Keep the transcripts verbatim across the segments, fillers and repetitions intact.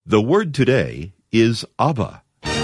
The word today is Abba.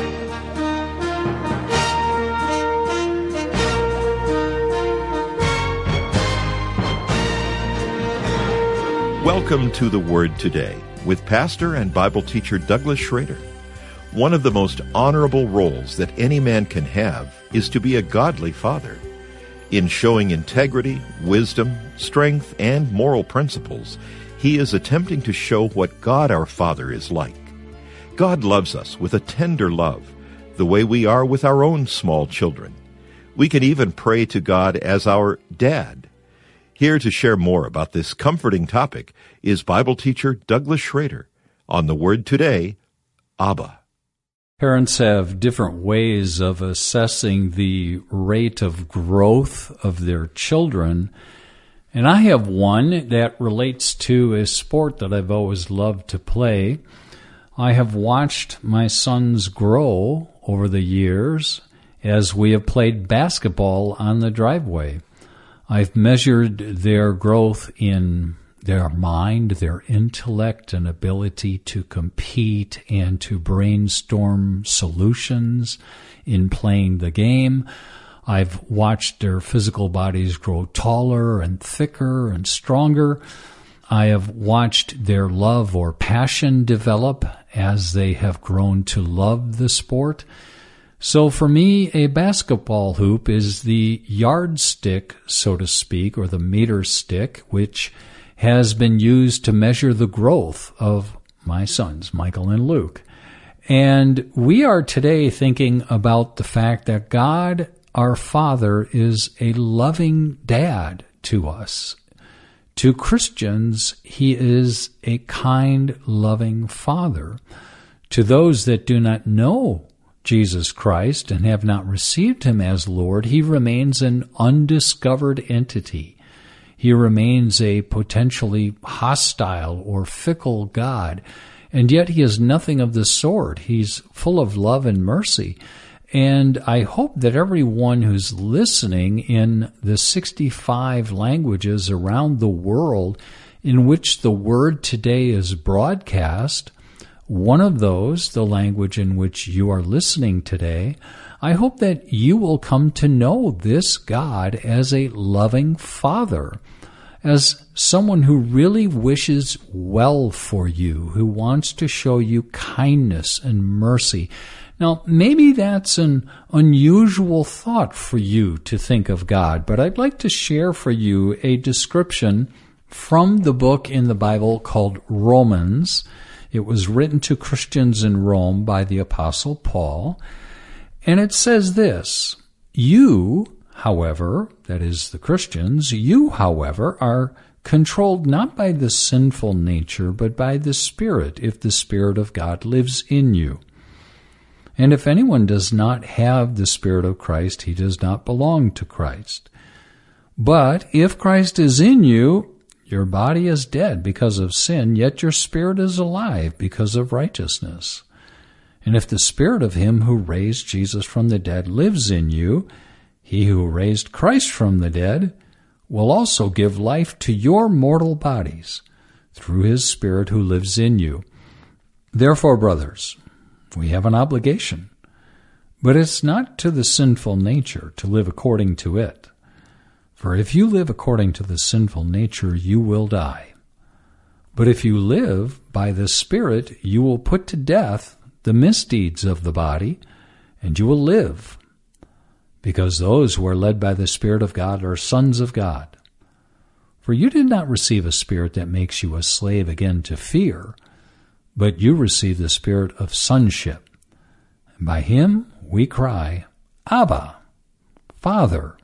Welcome to The Word Today with pastor and Bible teacher Douglas Schrader. One of the most honorable roles that any man can have is to be a godly father. In showing integrity, wisdom, strength, and moral principles, he is attempting to show what God our Father is like. God loves us with a tender love, the way we are with our own small children. We can even pray to God as our dad. Here to share more about this comforting topic is Bible teacher Douglas Schrader on The Word Today, Abba. Parents have different ways of assessing the rate of growth of their children, and I have one that relates to a sport that I've always loved to play. I have watched my sons grow over the years as we have played basketball on the driveway. I've measured their growth in their mind, their intellect, and ability to compete and to brainstorm solutions in playing the game. I've watched their physical bodies grow taller and thicker and stronger. I have watched their love or passion develop as they have grown to love the sport. So for me, a basketball hoop is the yardstick, so to speak, or the meter stick, which has been used to measure the growth of my sons, Michael and Luke. And we are today thinking about the fact that God, our Father, is a loving dad to us. To Christians, he is a kind, loving Father. To those that do not know Jesus Christ and have not received him as Lord, he remains an undiscovered entity. He remains a potentially hostile or fickle God, and yet he is nothing of the sort. He's full of love and mercy. And I hope that everyone who's listening in the sixty-five languages around the world in which the Word Today is broadcast, one of those, the language in which you are listening today, I hope that you will come to know this God as a loving Father, as someone who really wishes well for you, who wants to show you kindness and mercy. Now, maybe that's an unusual thought for you to think of God, but I'd like to share for you a description from the book in the Bible called Romans. It was written to Christians in Rome by the Apostle Paul, and it says this: You, however, that is the Christians, you, however, are controlled not by the sinful nature, but by the Spirit, if the Spirit of God lives in you. And if anyone does not have the Spirit of Christ, he does not belong to Christ. But if Christ is in you, your body is dead because of sin, yet your spirit is alive because of righteousness. And if the Spirit of him who raised Jesus from the dead lives in you, he who raised Christ from the dead will also give life to your mortal bodies through his Spirit who lives in you. Therefore, brothers, we have an obligation, but it's not to the sinful nature to live according to it. For if you live according to the sinful nature, you will die. But if you live by the Spirit, you will put to death the misdeeds of the body, and you will live. Because those who are led by the Spirit of God are sons of God. For you did not receive a spirit that makes you a slave again to fear, but you received the Spirit of sonship. And by him we cry, Abba, Father.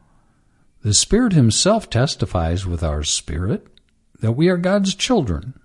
The Spirit himself testifies with our spirit that we are God's children.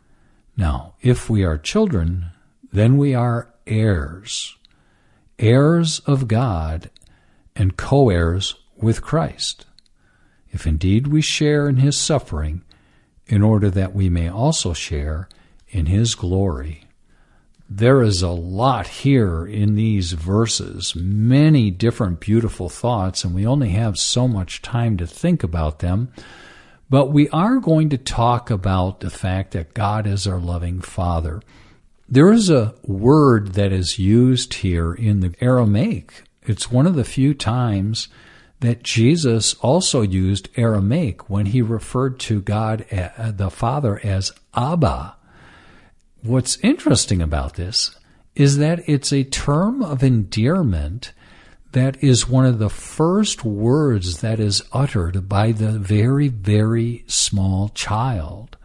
Now, if we are children, then we are heirs, heirs of God and co-heirs with Christ, if indeed we share in his suffering, in order that we may also share in his glory. There is a lot here in these verses, many different beautiful thoughts, and we only have so much time to think about them. But we are going to talk about the fact that God is our loving Father. There is a word that is used here in the Aramaic. It's one of the few times that Jesus also used Aramaic when he referred to God, the Father, as Abba. What's interesting about this is that it's a term of endearment that is one of the first words that is uttered by the very, very small child.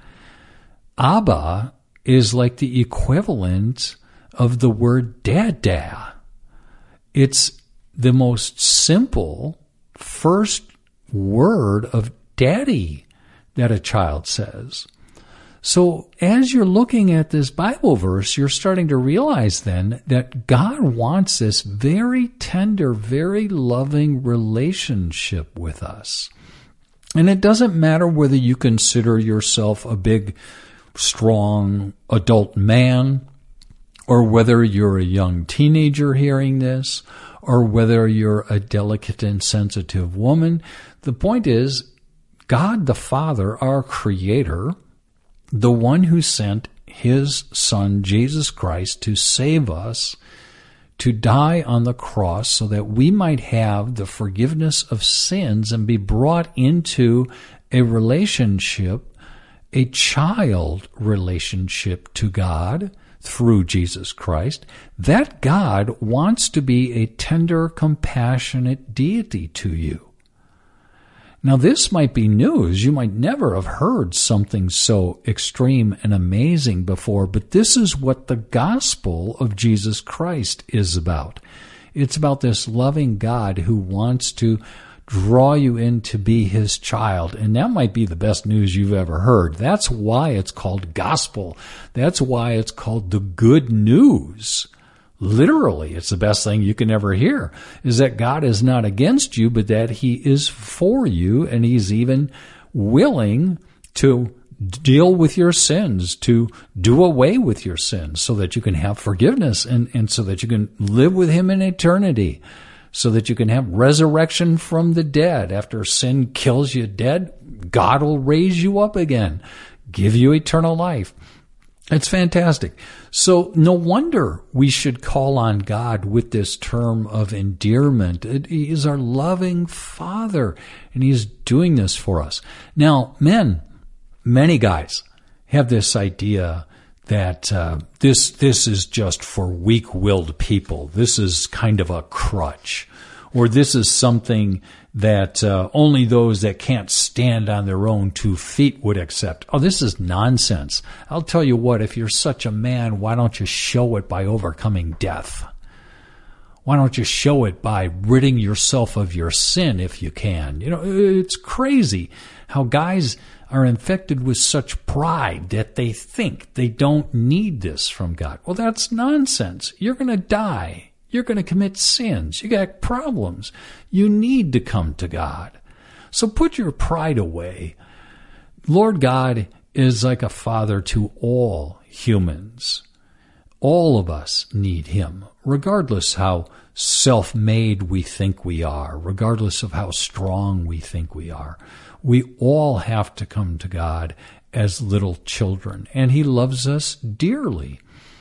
Abba is like the equivalent of the word dada. It's the most simple first word of daddy that a child says. So as you're looking at this Bible verse, you're starting to realize then that God wants this very tender, very loving relationship with us. And it doesn't matter whether you consider yourself a big, strong adult man, or whether you're a young teenager hearing this, or whether you're a delicate and sensitive woman. The point is, God the Father, our Creator, the one who sent his Son, Jesus Christ, to save us, to die on the cross so that we might have the forgiveness of sins and be brought into a relationship, a child relationship to God through Jesus Christ. That God wants to be a tender, compassionate deity to you. Now, this might be news. You might never have heard something so extreme and amazing before, but this is what the gospel of Jesus Christ is about. It's about this loving God who wants to draw you in to be his child, and that might be the best news you've ever heard. That's why it's called gospel. That's why it's called the good news. Literally, it's the best thing you can ever hear, is that God is not against you, but that he is for you, and he's even willing to deal with your sins, to do away with your sins so that you can have forgiveness and, and so that you can live with him in eternity, so that you can have resurrection from the dead. After sin kills you dead, God will raise you up again, give you eternal life. It's fantastic. So no wonder we should call on God with this term of endearment. He is our loving Father, and he's doing this for us. Now, men, many guys have this idea that uh, this this is just for weak-willed people. This is kind of a crutch, or this is something that uh, only those that can't stand on their own two feet would accept. Oh, this is nonsense. I'll tell you what, if you're such a man, why don't you show it by overcoming death? Why don't you show it by ridding yourself of your sin if you can? You know, it's crazy how guys are infected with such pride that they think they don't need this from God. Well, that's nonsense. You're going to die. You're going to commit sins. You got problems. You need to come to God. So put your pride away. Lord God is like a father to all humans. All of us need him, regardless how self-made we think we are, regardless of how strong we think we are. We all have to come to God as little children, and he loves us dearly.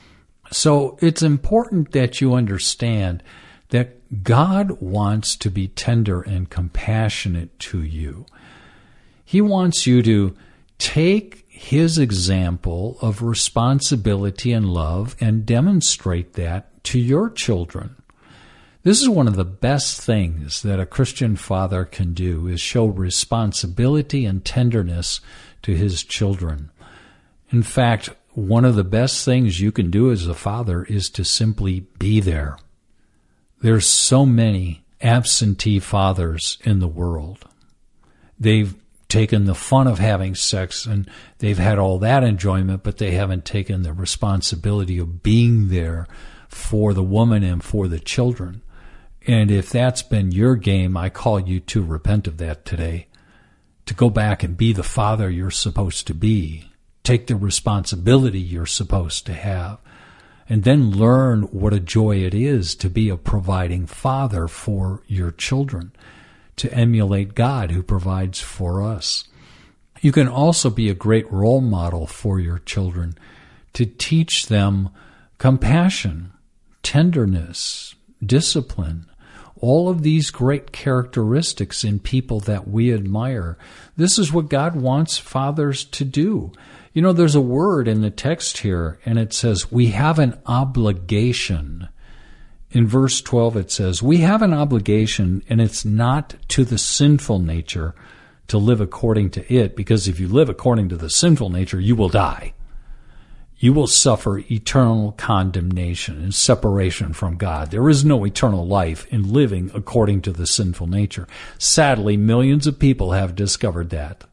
So it's important that you understand that God wants to be tender and compassionate to you. He wants you to take his example of responsibility and love and demonstrate that to your children. This is one of the best things that a Christian father can do, is show responsibility and tenderness to his children. In fact, one of the best things you can do as a father is to simply be there. There's so many absentee fathers in the world. They've taken the fun of having sex and they've had all that enjoyment, but they haven't taken the responsibility of being there for the woman and for the children. And if that's been your game, I call you to repent of that today, to go back and be the father you're supposed to be. Take the responsibility you're supposed to have, and then learn what a joy it is to be a providing father for your children, to emulate God who provides for us. You can also be a great role model for your children, to teach them compassion, tenderness, discipline, all of these great characteristics in people that we admire. This is what God wants fathers to do. You know, there's a word in the text here, and it says, we have an obligation. In verse twelve, it says, we have an obligation, and it's not to the sinful nature to live according to it, because if you live according to the sinful nature, you will die. You will suffer eternal condemnation and separation from God. There is no eternal life in living according to the sinful nature. Sadly, millions of people have discovered that.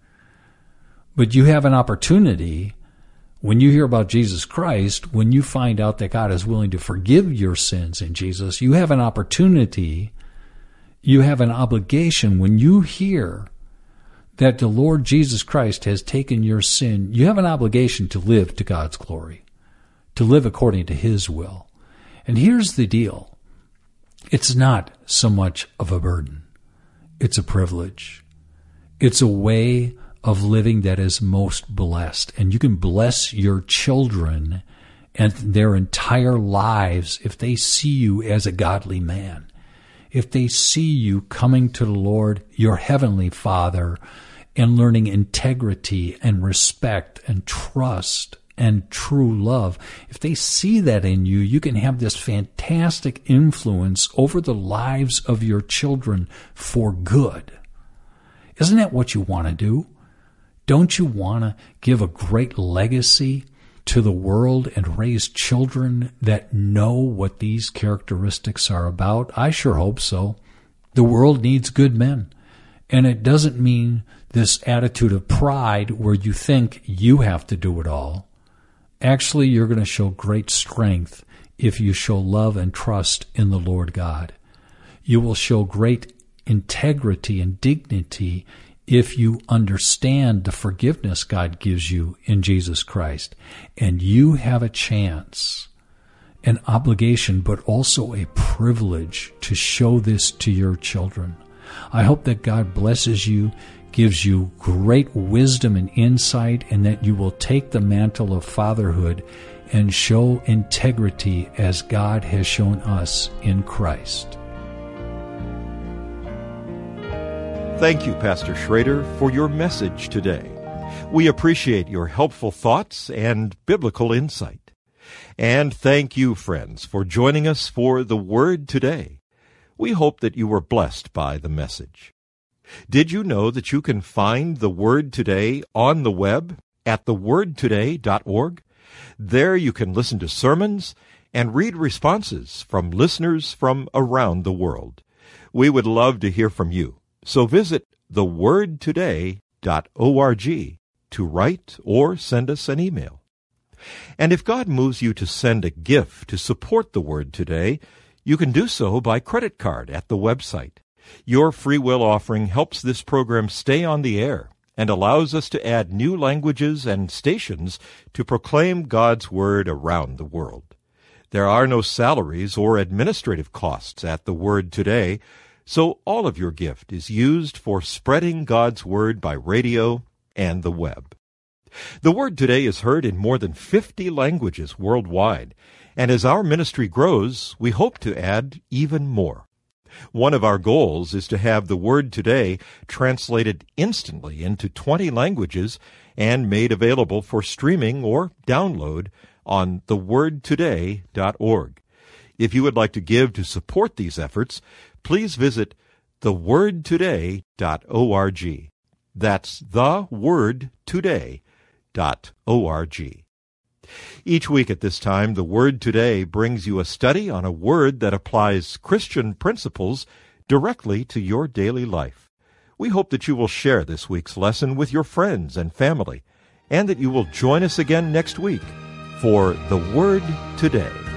But you have an opportunity, when you hear about Jesus Christ, when you find out that God is willing to forgive your sins in Jesus, you have an opportunity, you have an obligation when you hear that the Lord Jesus Christ has taken your sin. You have an obligation to live to God's glory, to live according to His will. And here's the deal. It's not so much of a burden. It's a privilege. It's a way of living that is most blessed. And you can bless your children and their entire lives if they see you as a godly man. If they see you coming to the Lord, your heavenly Father, and learning integrity and respect and trust and true love. If they see that in you, you can have this fantastic influence over the lives of your children for good. Isn't that what you want to do? Don't you want to give a great legacy to the world and raise children that know what these characteristics are about? I sure hope so. The world needs good men. And it doesn't mean this attitude of pride where you think you have to do it all. Actually, you're going to show great strength if you show love and trust in the Lord God. You will show great integrity and dignity if you understand the forgiveness God gives you in Jesus Christ. And you have a chance, an obligation, but also a privilege to show this to your children. I hope that God blesses you, gives you great wisdom and insight, and that you will take the mantle of fatherhood and show integrity as God has shown us in Christ. Thank you, Pastor Schrader, for your message today. We appreciate your helpful thoughts and biblical insight. And thank you, friends, for joining us for The Word Today. We hope that you were blessed by the message. Did you know that you can find The Word Today on the web at the word today dot org? There you can listen to sermons and read responses from listeners from around the world. We would love to hear from you, so visit the word today dot org to write or send us an email. And if God moves you to send a gift to support The Word Today, you can do so by credit card at the website. Your free will offering helps this program stay on the air and allows us to add new languages and stations to proclaim God's Word around the world. There are no salaries or administrative costs at The Word Today, so all of your gift is used for spreading God's Word by radio and the web. The Word Today is heard in more than fifty languages worldwide, and as our ministry grows, we hope to add even more. One of our goals is to have The Word Today translated instantly into twenty languages and made available for streaming or download on the word today dot org. If you would like to give to support these efforts, please visit the word today dot org. That's the word today dot org. Each week at this time, The Word Today brings you a study on a word that applies Christian principles directly to your daily life. We hope that you will share this week's lesson with your friends and family, and that you will join us again next week for The Word Today.